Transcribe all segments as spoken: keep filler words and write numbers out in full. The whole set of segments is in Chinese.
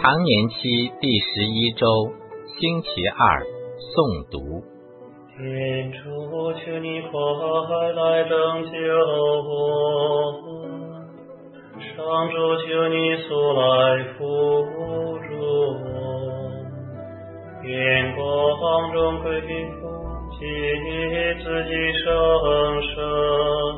常年期第十一周，星期二，诵读。 天主，求你快来拯救我，上主，求你速来扶助我，愿光荣归父及子及圣神，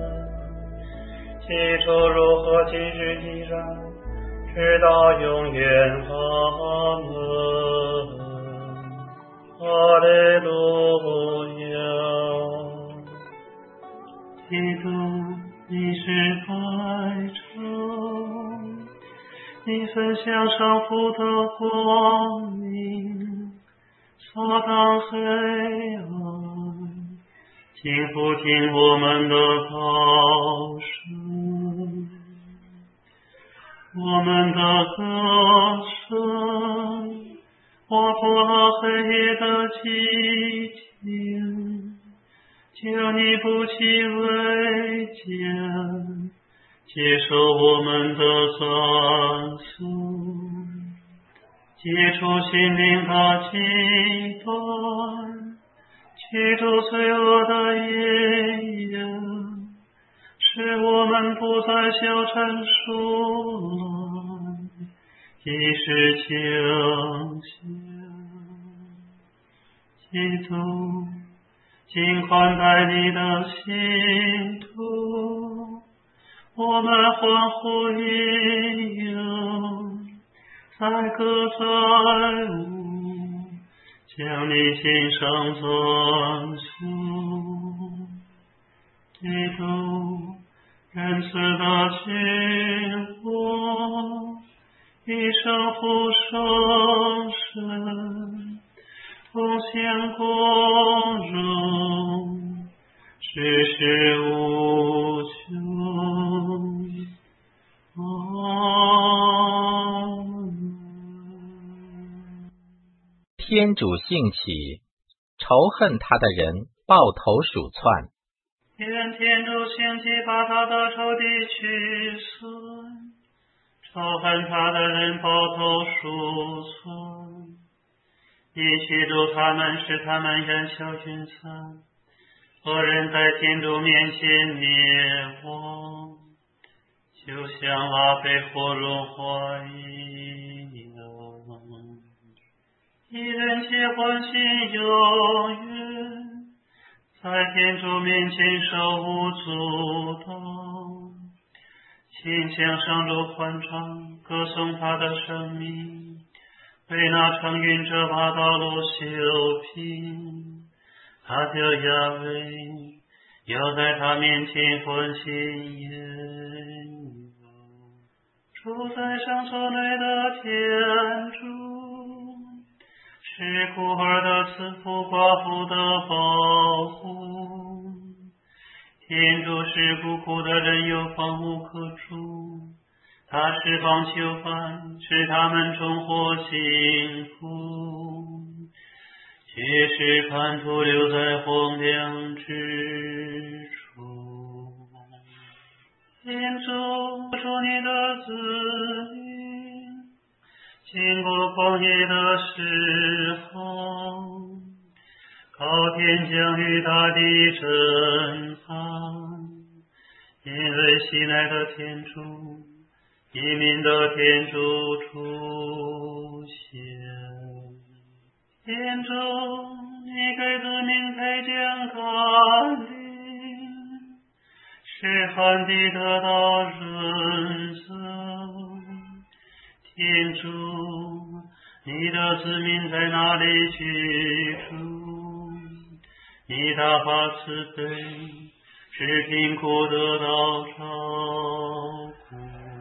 起初如何，今日依然，直到永远。阿门。哈利路亚。基督，你是白昼，你分享上父的光明，撒旦黑暗，请俯听我们的祷声，我们的歌声划破了黑夜的寂静，求你不弃危艰，接受我们的赞颂，解除心灵的极端，驱逐罪恶的阴影，使我们不再消沉疏懒，即是清醒。基督，请宽待你的信徒，我们欢呼应用，载歌载舞，将你心上尊颂。基督，仁慈的君王，一生父圣神，奉献光荣，世世无穷。阿门。 天主兴起，仇恨他的人抱头鼠窜。 愿天主兴起，把他的仇敌驱散，仇恨他的人抱头鼠窜。你驱逐他们，使他们烟消云散，恶人在天主面前灭亡，就像蜡被火融化一样。一人皆欢欣永远，在天主面前手舞足蹈，请向上主欢唱，歌颂他的生命，为那乘云者把道路修平，他的亚威要在他面前欢欣宴游。住在上所内的天主，是孤儿的慈父，寡妇的保护。天主是孤苦的人有房屋可住，他释放囚犯，使他们重获幸福，却使叛徒留在荒凉之处。天主主你的子民，经过旷野的时候，靠天降雨，大地震撼，因为喜爱的天主，移民的天主出现。天主，你给子民配将甘霖，使旱地得到润泽。天主，你的子民在哪里居住？你大发慈悲，使贫苦得到照顾。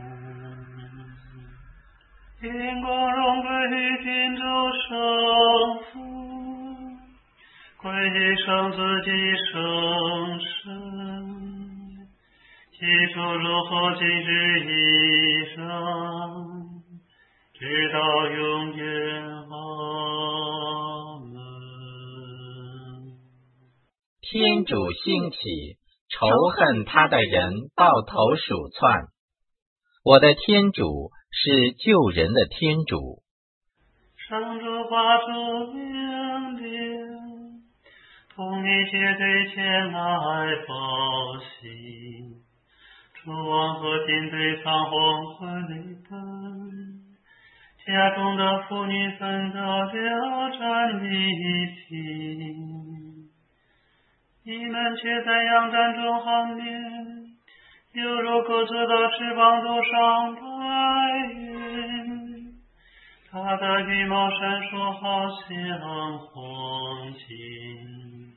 愿光荣归于天主圣父，归于圣子及圣神，起初如何，今日依然，直到永远。阿门。 天主兴起，仇恨他的人抱头鼠窜。我的天主是救人的天主。 上主发出命令，同你结队前来报信，诸王和军队仓皇回奔，家中的妇女纷到了战利品，你们却在洋战中航免，犹如鸽子的翅膀都上白云，它的羽毛闪烁好像黄金，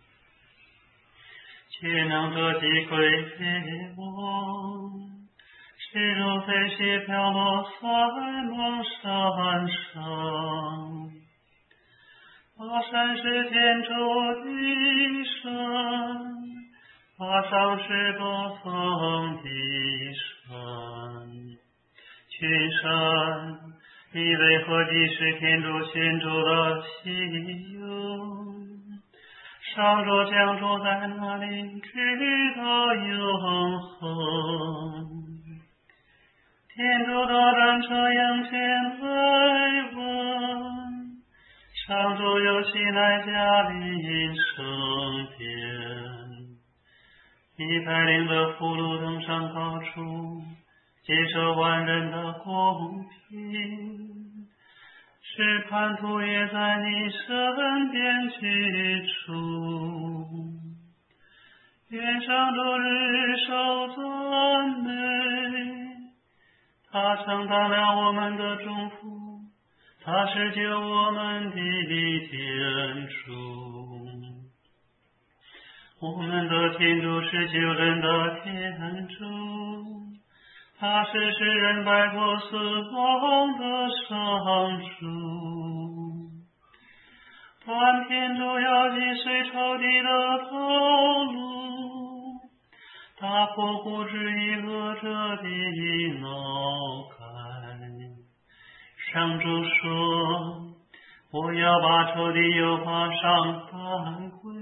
却能得击归给我，势如飞絮飘落在蒙山上。巴山是天主的山，巴上是多峰的山，群山，你为何既是天主献主的喜用？上主将住在那里，直到永恒。天主的战车迎前来问，上主有喜来驾临圣殿。你带领的俘虏登上高处，接受万人的公平，使叛徒也在你身边居住。愿上主日受赞美，他承担了我们的重负，他是救我们的天主。我们的天主是救人的天主，他是使人摆脱死亡的上主。但天主要击碎仇敌的道路，打破固执以恶者的脑盖。上主说，我要把仇敌由法上带回，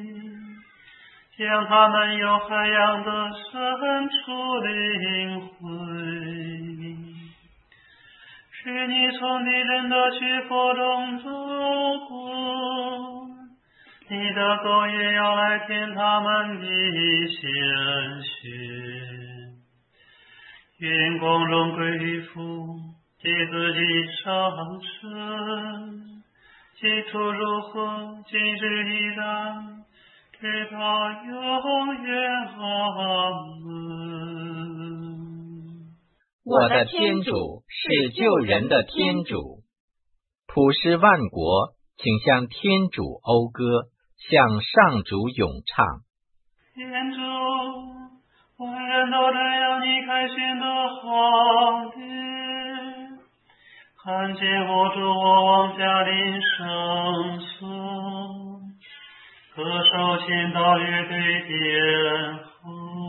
将他们由海洋的深处领回，使你从敌人的屈迫中走过，你的狗也要来舔他们的鲜血。愿光荣归于父，及子及圣神，起初如何，今日依然，直到永远。阿门。 我的天主是救人的天主，普世万国，请向天主讴歌，向上主咏唱。 天主，万人都这样你开心的皇帝，看见我主我王驾临圣所，歌手先到乐队殿后，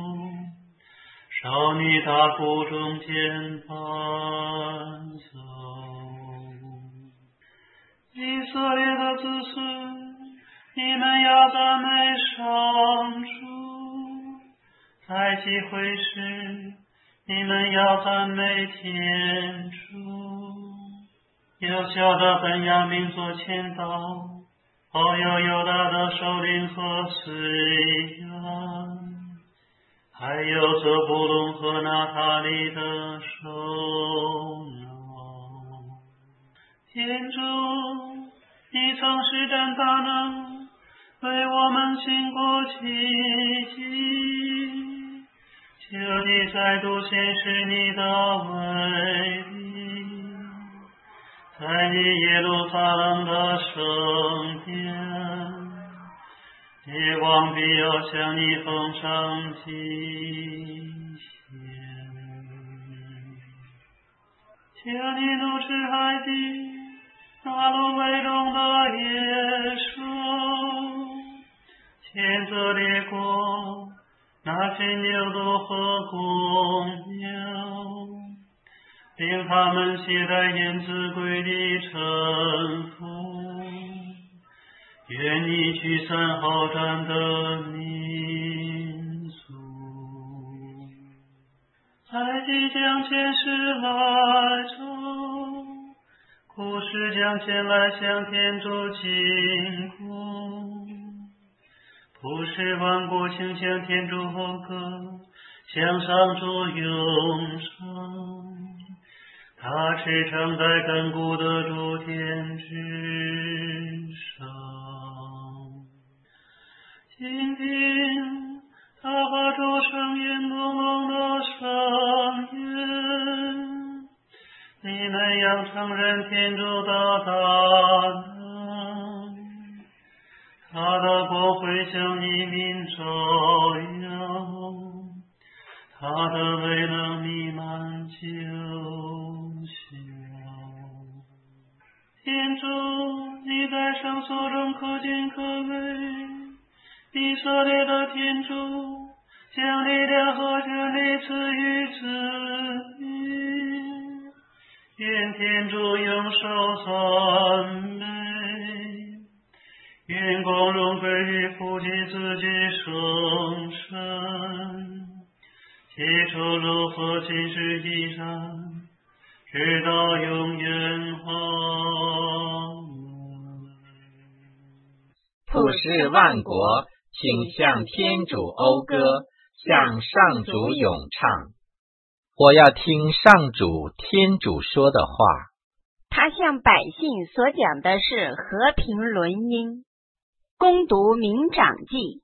少女大鼓中间伴奏。以色列的子孙，你们要赞美上主，在集会时，你们要赞美天主。有小的本雅明做签到，后有犹大的首领和随员，还有泽布隆和拿塔利的首脑。天主，你曾施展大能，为我们行过奇迹，求你再度显示你的威力，在你耶路撒冷的圣殿，列王必要向你奉上祭献。求你怒斥海地，大陆为荣的野兽，谴责列国，那些牛犊和公牛，令他们携带燕子归的臣服。愿你驱散好战的民族，在即将前世来走，故事将前来向天主敬恭。普世万国倾向天主后歌，向上主永生。他驰骋在亘古的诸天之上。今听他发出声音隆隆的声音，你们要承认天主的大能，他的国会向你民照耀，他的威能弥漫九霄。天主，你在圣所中可见可畏，以色列的天主将力量和权力赐予子民，愿天主永受赞美，愿光荣归于父及子及圣神，起初如何今世依然，直到永远。阿门。 普世万国请向天主讴歌，向上主咏唱。我要听上主天主说的话。 他向百姓所讲的是和平纶音。恭读民长记。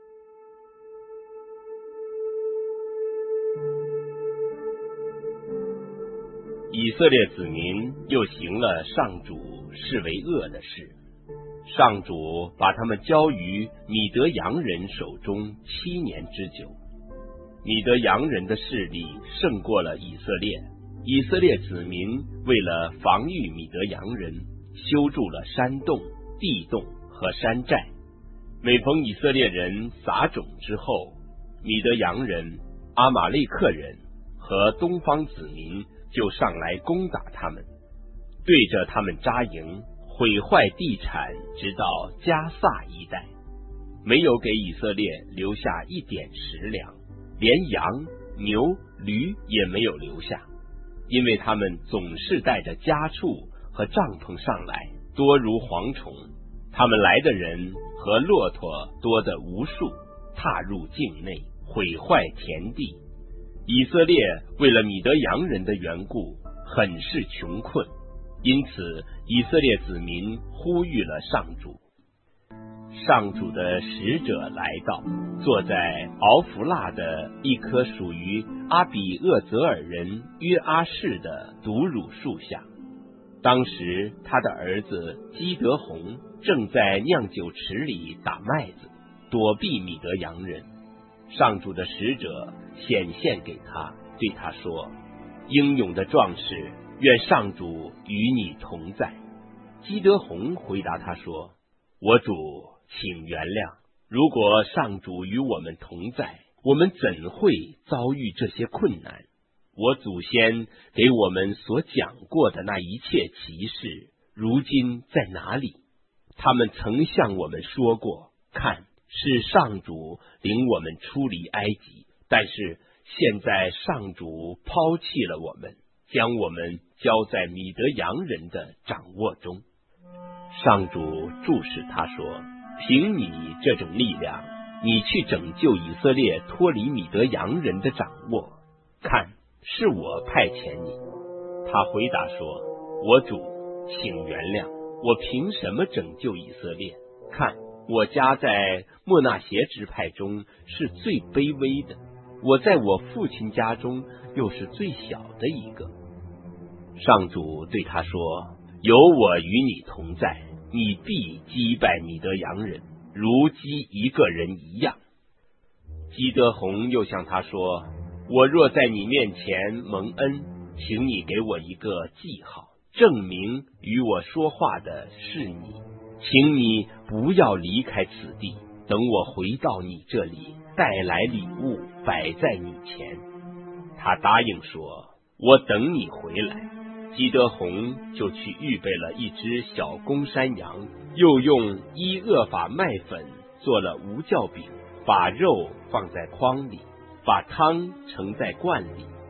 以色列子民又行了上主视为恶的事，上主把他们交于米德扬人手中七年之久。米德扬人的势力胜过了以色列，以色列子民为了防御米德扬人，修筑了山洞、地洞和山寨。每逢以色列人撒种之后，米德扬人、阿玛利克人和东方子民就上来攻打他们，对着他们扎营，毁坏地产，直到加萨一带，没有给以色列留下一点食粮，连羊、牛、驴也没有留下，因为他们总是带着家畜和帐篷上来，多如蝗虫。他们来的人和骆驼多得无数，踏入境内，毁坏田地。以色列为了米德扬人的缘故，很是穷困，因此以色列子民呼吁了上主。上主的使者来到，坐在敖弗腊的一棵属于阿比厄泽尔人约阿士的毒乳树下。当时他的儿子基德宏正在酿酒池里打麦子，躲避米德扬人。上主的使者显现给他，对他说：英勇的壮士，愿上主与你同在。基德宏回答他说：我主，请原谅，如果上主与我们同在，我们怎会遭遇这些困难？我祖先给我们所讲过的那一切奇事，如今在哪里？他们曾向我们说过，看，是上主领我们出离埃及，但是现在上主抛弃了我们，将我们交在米德扬人的掌握中。上主注视他说：凭你这种力量，你去拯救以色列脱离米德扬人的掌握，看，是我派遣你。他回答说：我主，请原谅，我凭什么拯救以色列？看，我家在莫纳协支派中是最卑微的，我在我父亲家中又是最小的一个。上主对他说：有我与你同在，你必击败米德扬人，如击一个人一样。基德宏又向他说：我若在你面前蒙恩，请你给我一个记号，证明与我说话的是你，请你不要离开此地，等我回到你这里，带来礼物摆在你前。他答应说：我等你回来。基德宏就去预备了一只小公山羊，又用伊厄法麦粉做了无酵饼，把肉放在筐里，把汤盛在罐里，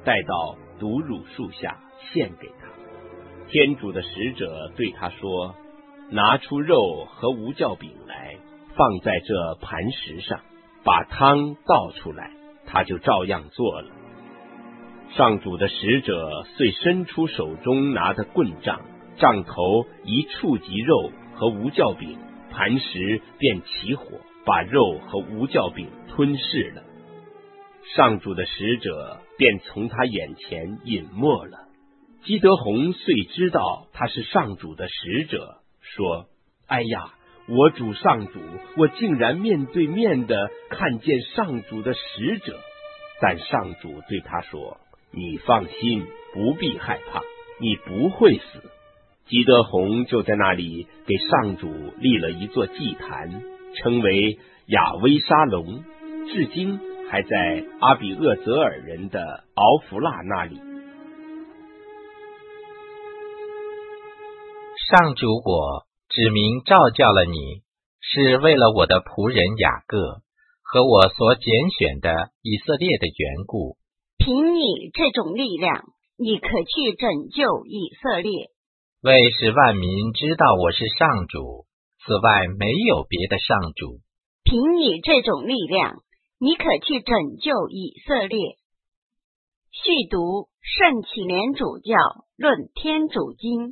带到毒乳树下献给他。天主的使者对他说，拿出肉和无酵饼来，放在这磐石上，把汤倒出来，他就照样做了。上主的使者遂伸出手中拿的棍杖，杖头一触及肉和无酵饼，磐石便起火，把肉和无酵饼吞噬了。上主的使者便从他眼前隐没了。基德红遂知道他是上主的使者，说，哎呀，我主上主，我竟然面对面的看见上主的使者。但上主对他说，你放心，不必害怕，你不会死。基德红就在那里给上主立了一座祭坛，称为亚威沙龙，至今还在阿比厄泽尔人的敖弗腊那里。 上主我指明召叫了你，是为了我的仆人雅各和我所拣选的以色列的缘故。 凭你这种力量，你可去拯救以色列， 为使万民知道我是上主，此外没有别的上主。 凭你这种力量，你可去拯救以色列。续读圣启联主教论天主经。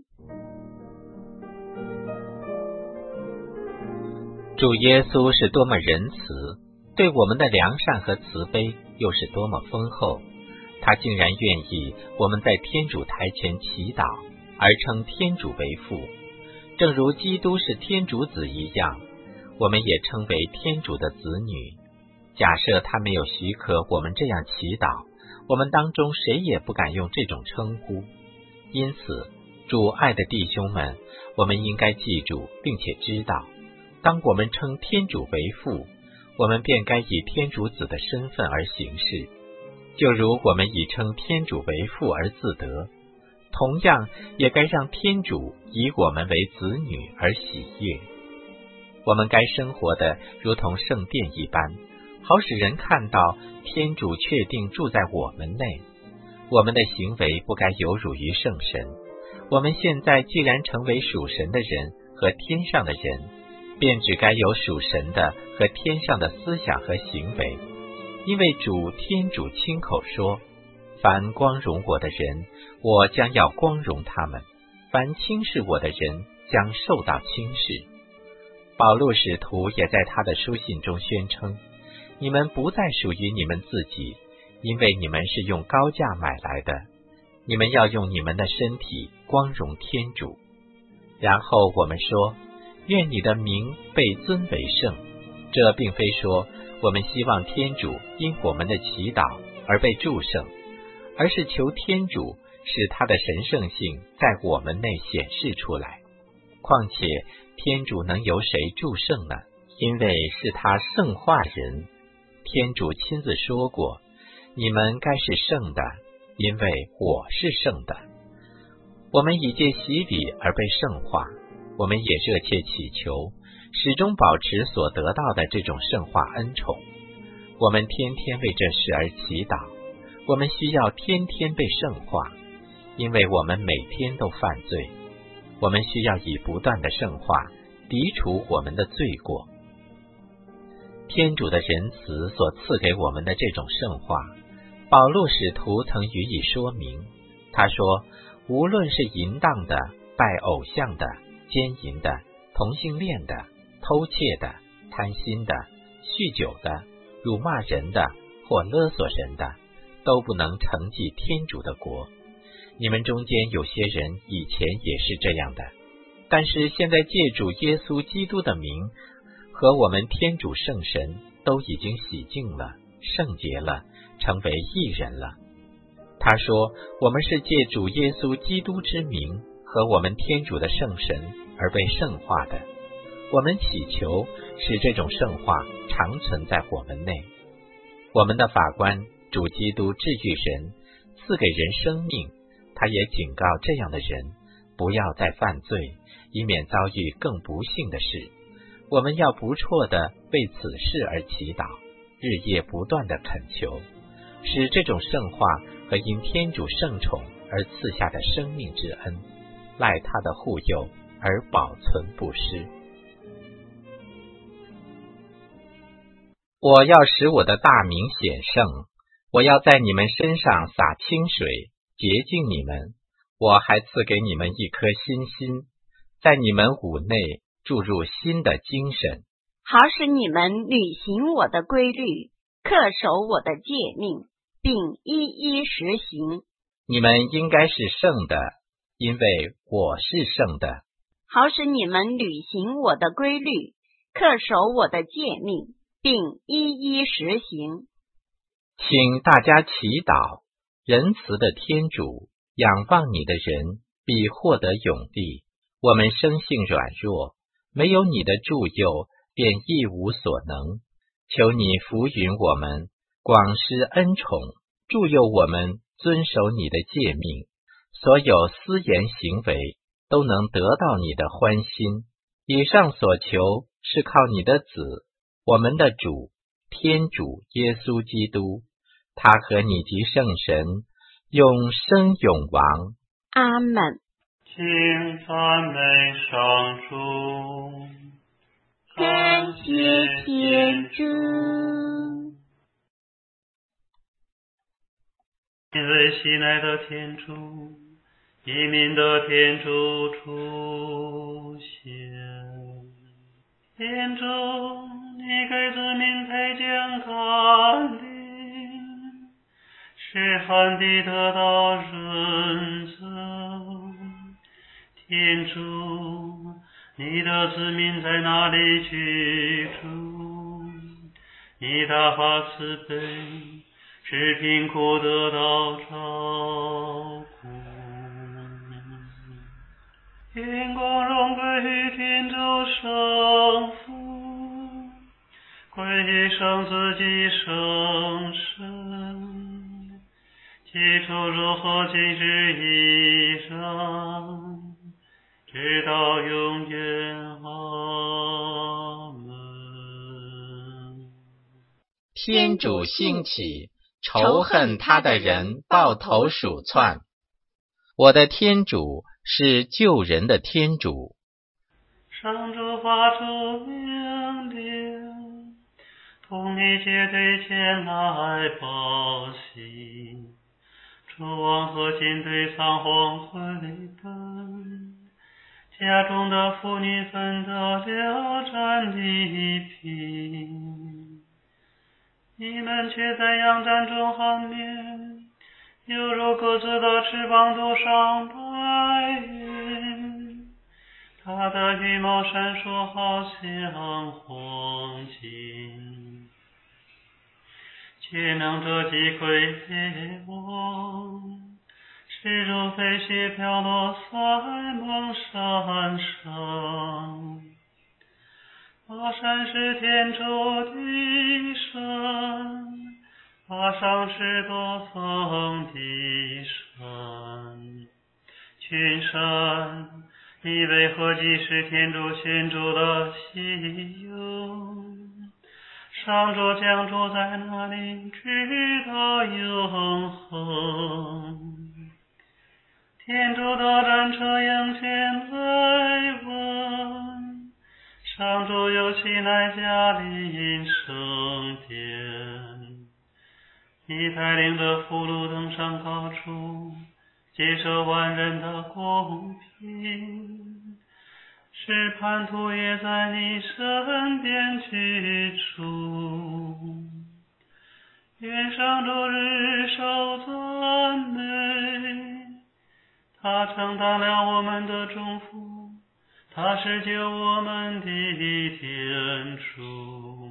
主耶稣是多么仁慈，对我们的良善和慈悲又是多么丰厚。他竟然愿意我们在天主台前祈祷，而称天主为父，正如基督是天主子一样，我们也称为天主的子女。假设他没有许可我们这样祈祷，我们当中谁也不敢用这种称呼。因此，主爱的弟兄们，我们应该记住并且知道，当我们称天主为父，我们便该以天主子的身份而行事，就如我们以称天主为父而自得，同样也该让天主以我们为子女而喜悦。我们该生活的如同圣殿一般，好使人看到天主确定住在我们内。我们的行为不该有辱于圣神。我们现在既然成为属神的人和天上的人，便只该有属神的和天上的思想和行为。因为主天主亲口说，凡光荣我的人，我将要光荣他们；凡轻视我的人，将受到轻视。保禄使徒也在他的书信中宣称，你们不再属于你们自己，因为你们是用高价买来的，你们要用你们的身体光荣天主。然后我们说，愿你的名被尊为圣。这并非说我们希望天主因我们的祈祷而被祝圣，而是求天主使他的神圣性在我们内显示出来。况且天主能由谁祝圣呢？因为是他圣化人。天主亲自说过，你们该是圣的，因为我是圣的。我们已借洗礼而被圣化，我们也热切祈求始终保持所得到的这种圣化恩宠。我们天天为这事而祈祷，我们需要天天被圣化，因为我们每天都犯罪。我们需要以不断的圣化涤除我们的罪过。天主的仁慈所赐给我们的这种圣化，保禄使徒曾予以说明。他说，无论是淫荡的、拜偶像的、奸淫的、同性恋的、偷窃的、贪心的、酗酒的、辱骂人的或勒索人的，都不能承继天主的国。你们中间有些人以前也是这样的，但是现在借主耶稣基督的名和我们天主圣神都已经洗净了、圣洁了，成为义人了。他说，我们是借主耶稣基督之名和我们天主的圣神而被圣化的。我们祈求使这种圣化常存在我们内。我们的法官主基督治愈人，赐给人生命，他也警告这样的人不要再犯罪，以免遭遇更不幸的事。我们要不辍地为此事而祈祷，日夜不断地恳求，使这种圣化和因天主圣宠而赐下的生命之恩，赖他的护佑而保存不失。我要使我的大名显圣，我要在你们身上洒清水，洁净你们。我还赐给你们一颗新心，在你们五内注入新的精神， 好使你们履行我的规律，恪守我的诫命，并一一实行。 你们应该是圣的，因为我是圣的。 好使你们履行我的规律，恪守我的诫命，并一一实行。 请大家祈祷，仁慈的天主，仰望你的人必获得永利。我们生性软弱，没有你的助佑，便一无所能。求你扶允我们，广施恩宠，助佑我们遵守你的诫命，所有思言行为都能得到你的欢心。以上所求是靠你的子，我们的主天主耶稣基督，他和你及圣神永生永王。 阿们。 请赞美上主。 感谢天主。 因为喜爱的天主，移民的天主出现。天主，你给子民培将甘霖，使旱地得到润泽。天主，你的子民在哪里居住？你大发慈悲，使贫苦得到照顾。愿光荣归于天主圣父，归于圣子及圣神，起初如何，今日依然，直到永远。阿门。 天主兴起，仇恨他的人抱头鼠窜。我的天主是救人的天主。 上主发出命令，同一切队前来报信。诸王和军队仓皇回奔，家中的妇女分得了战利品。你们却在羊战中酣眠，犹如鸽子的翅膀都上白云。它的羽毛闪烁好像黄金，却能着击溃猎王，势如飞雪飘落在蒙山上。巴山是天主的山，巴上是多峰的山。群山，你为何既是天主宣主的喜友？上主将住在那里，直到永恒。天主的战车迎前来问，上主有喜来驾临圣殿。你带领着俘虏登上高处，接受万人的公平，使叛徒也在你身边居住。愿上主日受赞美，他承担了我们的重负，他是救我们的天主。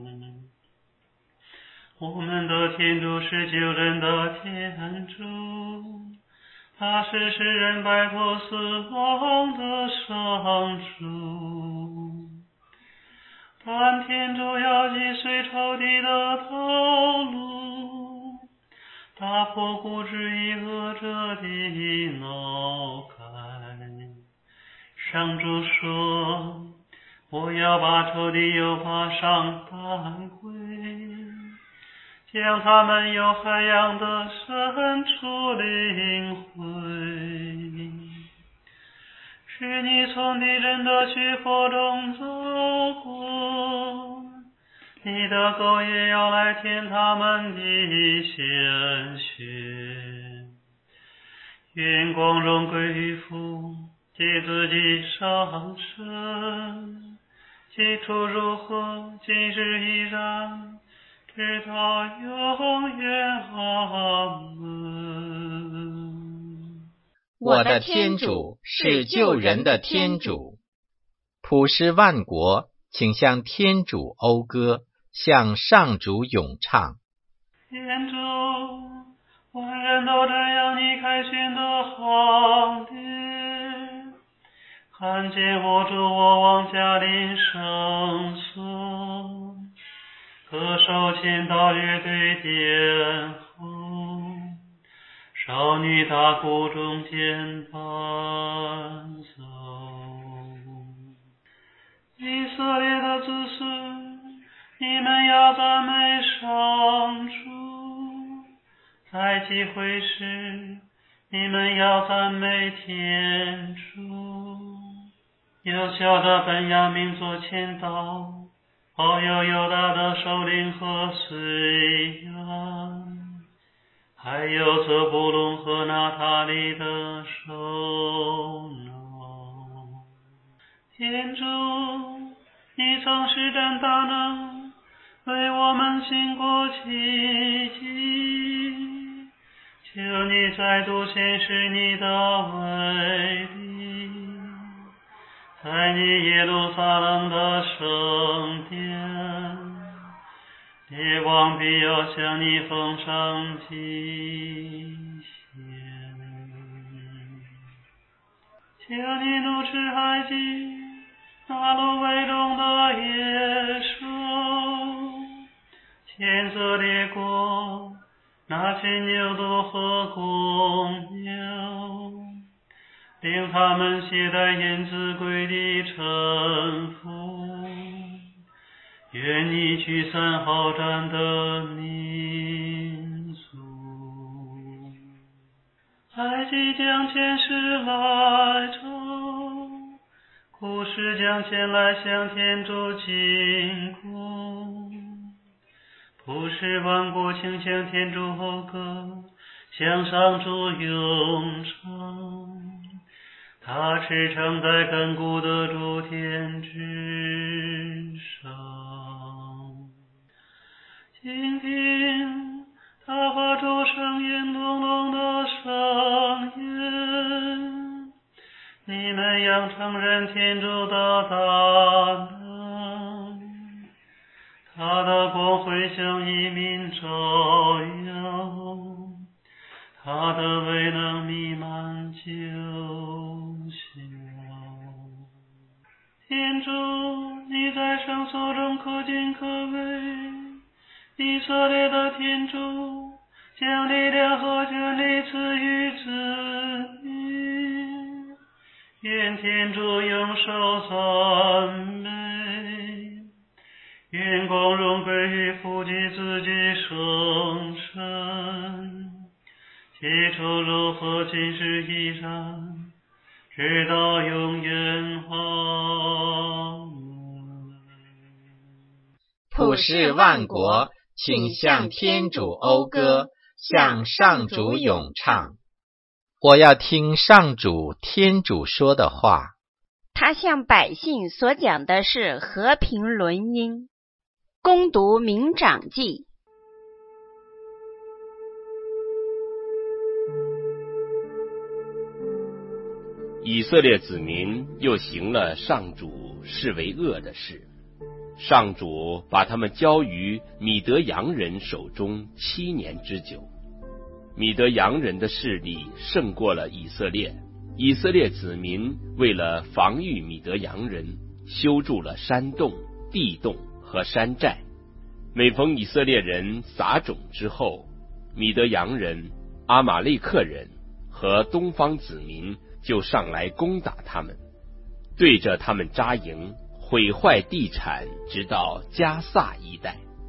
我们的天主是救人的天主，他是使人摆脱死亡的上主。但天主要击碎仇敌的道路，打破固执以恶者的脑盖。上主说，我要把仇敌又把上带回， 将他们由海洋的深处领回，使你从敌人的虚火中走过，你的狗也要来舔他们的鲜血。愿光荣归于父及子及圣神，起初如何，今日依然，直到永远。阿门。 我的天主是救人的天主，普世万国，请向天主讴歌，向上主咏唱。 天主，万人都这样你凯旋的行列，看见我主我王驾临圣所，可手牵到乐队殿后，少女大鼓中间伴奏。以色列的子孙，你们要赞美上主，在集会时，你们要赞美天主。幼小的本雅明做前导，后有犹大的首领和随员，还有泽布隆和拿塔利的首脑。天主，你曾施展大能，为我们行过奇迹，求你再度显示你的威力，在你耶路撒冷的圣殿，列王必要向你奉上祭献。求你怒斥埃及，拿掳为中的野兽，谴责列国，拿去牛犊和公牛，令他们携带燕子归的臣服。愿你驱散好战的民族。埃及将前世来朝，古时将前来向天主进贡。普世万国请向天主讴歌，向上主咏唱。他驰骋在亘古的诸天之上。请听他发出声音隆隆的声音，你们要承认天主的大能，他的光辉向一民照耀，他的威能弥漫九霄。天主，你在圣所中可敬可畏，以色列的天主将力量和权力赐予子民，愿天主永受赞美，愿光荣归于父及子及圣神，起初如何，今日依然，直到永远。阿门。 普世万国，请向天主讴歌，向上主咏唱。我要听上主天主说的话。 他向百姓所讲的是和平纶音。恭读民长记。 以色列子民又行了上主视为恶的事，上主把他们交于米德扬人手中七年之久。米德扬人的势力胜过了以色列，以色列子民为了防御米德扬人，修筑了山洞、地洞和山寨。每逢以色列人撒种之后，米德扬人、阿玛利克人和东方子民就上来攻打他们，对着他们扎营，毁坏地产，直到加萨一带。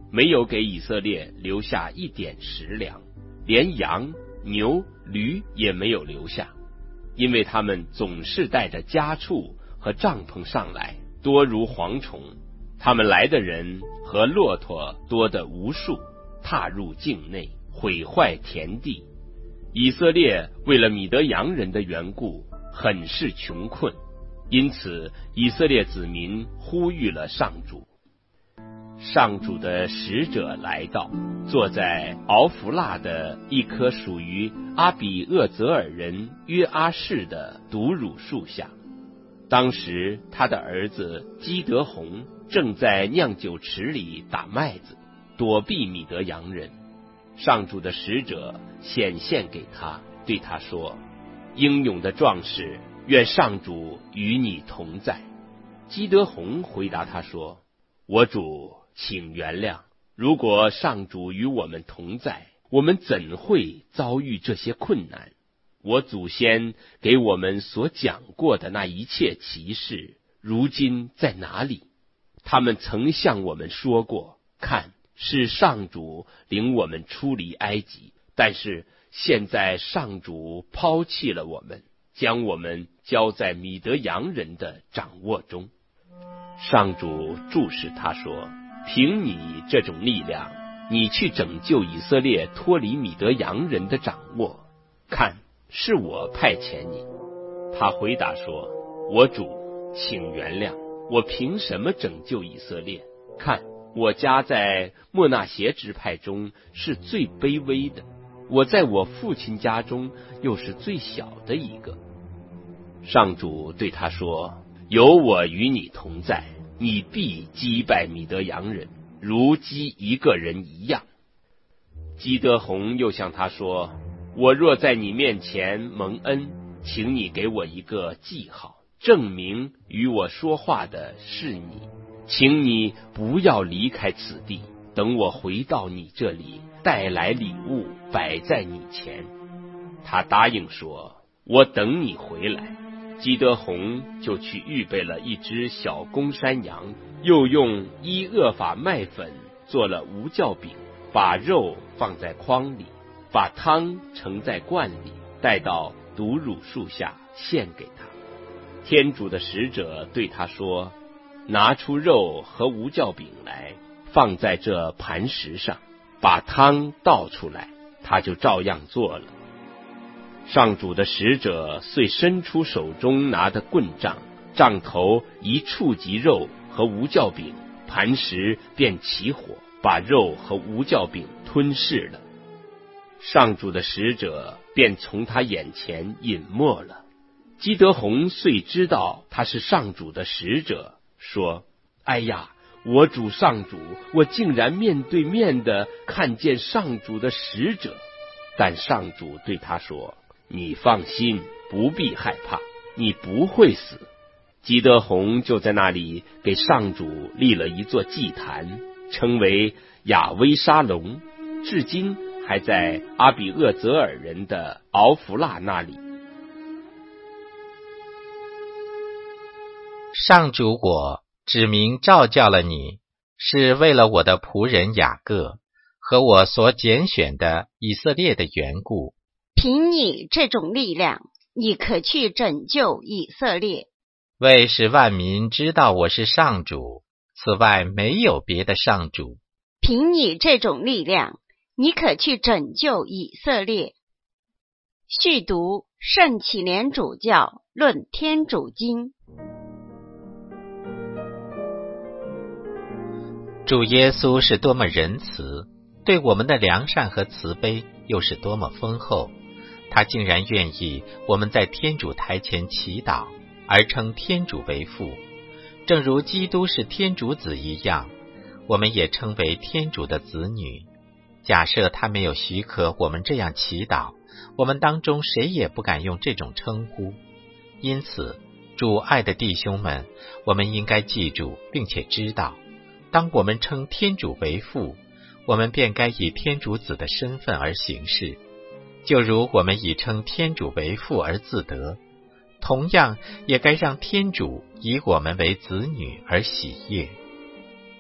没有给以色列留下一点食粮，连羊、牛、驴也没有留下，因为他们总是带着家畜和帐篷上来，多如蝗虫。他们来的人和骆驼多得无数，踏入境内，毁坏田地。以色列为了米德扬人的缘故，很是穷困，因此以色列子民呼吁了上主。上主的使者来到，坐在敖弗辣的一棵属于阿比厄泽尔人约阿士的毒乳树下。当时他的儿子基德宏正在酿酒池里打麦子，躲避米德扬人。上主的使者显现给他，对他说：英勇的壮士，愿上主与你同在。基德宏回答他说：我主，请原谅，如果上主与我们同在，我们怎会遭遇这些困难？我祖先给我们所讲过的那一切奇事，如今在哪里？他们曾向我们说过，看，是上主领我们出离埃及，但是现在上主抛弃了我们，将我们交在米德扬人的掌握中。上主注视他说：凭你这种力量，你去拯救以色列脱离米德扬人的掌握，看，是我派遣你。他回答说：我主，请原谅，我凭什么拯救以色列？看，我家在默纳协支派中是最卑微的，我在我父亲家中又是最小的一个。上主对他说：有我与你同在，你必击败米德扬人，如击一个人一样。基德宏又向他说：我若在你面前蒙恩，请你给我一个记号，证明与我说话的是你。请你不要离开此地，等我回到你这里，带来礼物摆在你前。他答应说：我等你回来。基德宏就去预备了一只小公山羊，又用一厄法麦粉做了无酵饼，把肉放在筐里，把汤盛在罐里，带到毒乳树下献给他。天主的使者对他说：拿出肉和无酵饼来，放在这磐石上，把汤倒出来。他就照样做了。上主的使者遂伸出手中拿的棍杖，杖头一触及肉和无酵饼，磐石便起火，把肉和无酵饼吞噬了。上主的使者便从他眼前隐没了。基德宏遂知道他是上主的使者，说：哎呀，我主上主，我竟然面对面的看见上主的使者。但上主对他说：你放心，不必害怕，你不会死。基德宏就在那里给上主立了一座祭坛，称为亚威沙龙，至今还在阿比厄泽尔人的敖弗辣那里。 上主我指明召叫了你，是为了我的仆人雅各和我所拣选的以色列的缘故。 凭你这种力量，你可去拯救以色列， 为使万民知道我是上主，此外没有别的上主。 凭你这种力量，你可去拯救以色列。续读圣启联主教论天主经。 主耶稣是多么仁慈，对我们的良善和慈悲又是多么丰厚。他竟然愿意我们在天主台前祈祷，而称天主为父，正如基督是天主子一样，我们也称为天主的子女。假设他没有许可我们这样祈祷，我们当中谁也不敢用这种称呼。因此，主爱的弟兄们，我们应该记住并且知道，当我们称天主为父，我们便该以天主子的身份而行事，就如我们以称天主为父而自得，同样也该让天主以我们为子女而喜悦。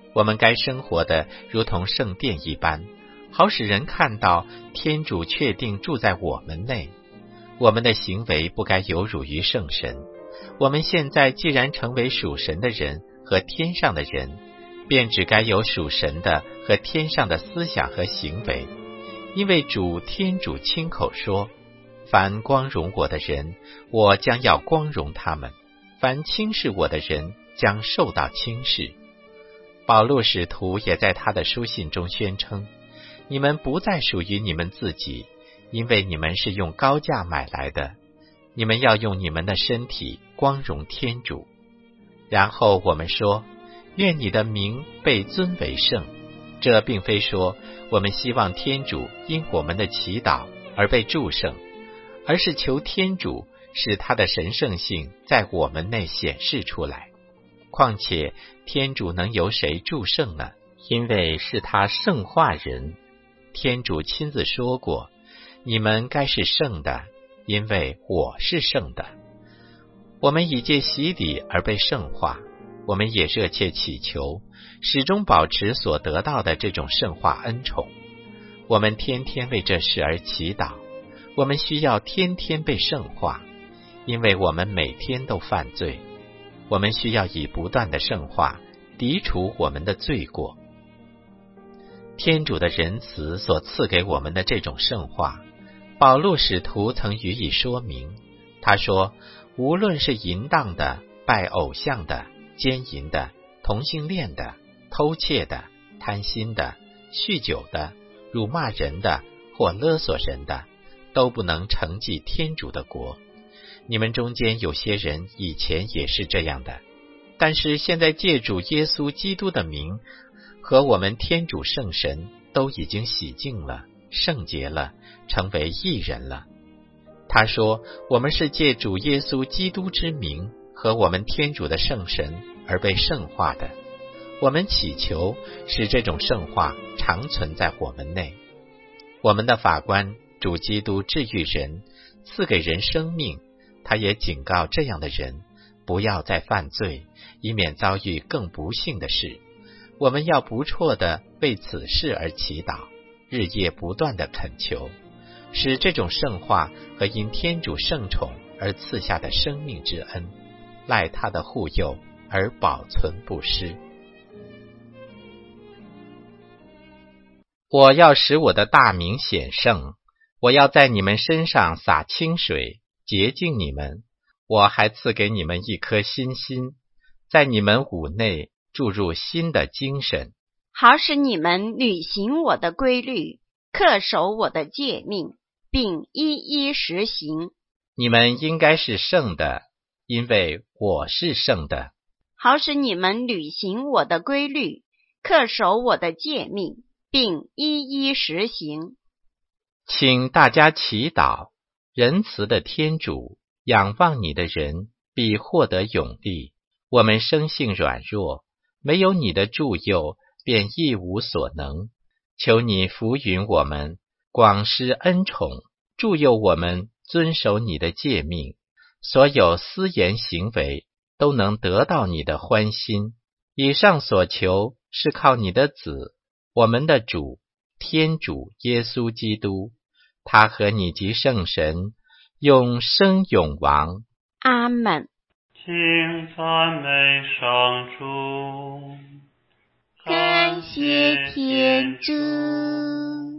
我们该生活的如同圣殿一般，好使人看到天主确定住在我们内。我们的行为不该有辱于圣神。我们现在既然成为属神的人和天上的人，便只该有属神的和天上的思想和行为。因为主天主亲口说，凡光荣我的人，我将要光荣他们；凡轻视我的人，将受到轻视。保禄使徒也在他的书信中宣称，你们不再属于你们自己，因为你们是用高价买来的，你们要用你们的身体光荣天主。然后我们说，愿你的名被尊为圣。这并非说我们希望天主因我们的祈祷而被祝圣，而是求天主使他的神圣性在我们内显示出来。况且天主能由谁祝圣呢？因为是他圣化人。天主亲自说过，你们该是圣的，因为我是圣的。我们已借洗礼而被圣化，我们也热切祈求始终保持所得到的这种圣化恩宠。我们天天为这事而祈祷，我们需要天天被圣化，因为我们每天都犯罪。我们需要以不断的圣化涤除我们的罪过。天主的仁慈所赐给我们的这种圣化，保禄使徒曾予以说明。他说，无论是淫荡的、拜偶像的、奸淫的、同性恋的、偷窃的、贪心的、酗酒的、辱骂人的或勒索人的，都不能承继天主的国。你们中间有些人以前也是这样的，但是现在借主耶稣基督的名和我们天主圣神都已经洗净了、圣洁了，成为义人了。他说，我们是借主耶稣基督之名和我们天主的圣神而被圣化的。我们祈求使这种圣化常存在我们内。我们的法官主基督治愈人，赐给人生命，他也警告这样的人不要再犯罪，以免遭遇更不幸的事。我们要不辍地为此事而祈祷，日夜不断地恳求，使这种圣化和因天主圣宠而赐下的生命之恩，赖他的护佑而保存不失。我要使我的大名显圣，我要在你们身上洒清水，洁净你们。我还赐给你们一颗新心，在你们五内注入新的精神， 好使你们履行我的规律，恪守我的诫命，并一一实行。 你们应该是圣的，因为我是圣的。 好使你们履行我的规律，恪守我的诫命，并一一实行。 请大家祈祷，仁慈的天主，仰望你的人必获得勇力。我们生性软弱，没有你的助佑，便一无所能。求你扶允我们，广施恩宠，助佑我们遵守你的诫命，所有思言行为都能得到你的欢心。以上所求是靠你的子，我们的主天主耶稣基督，他和你及圣神永生永王。 阿们。 请赞美上主， 感谢天主。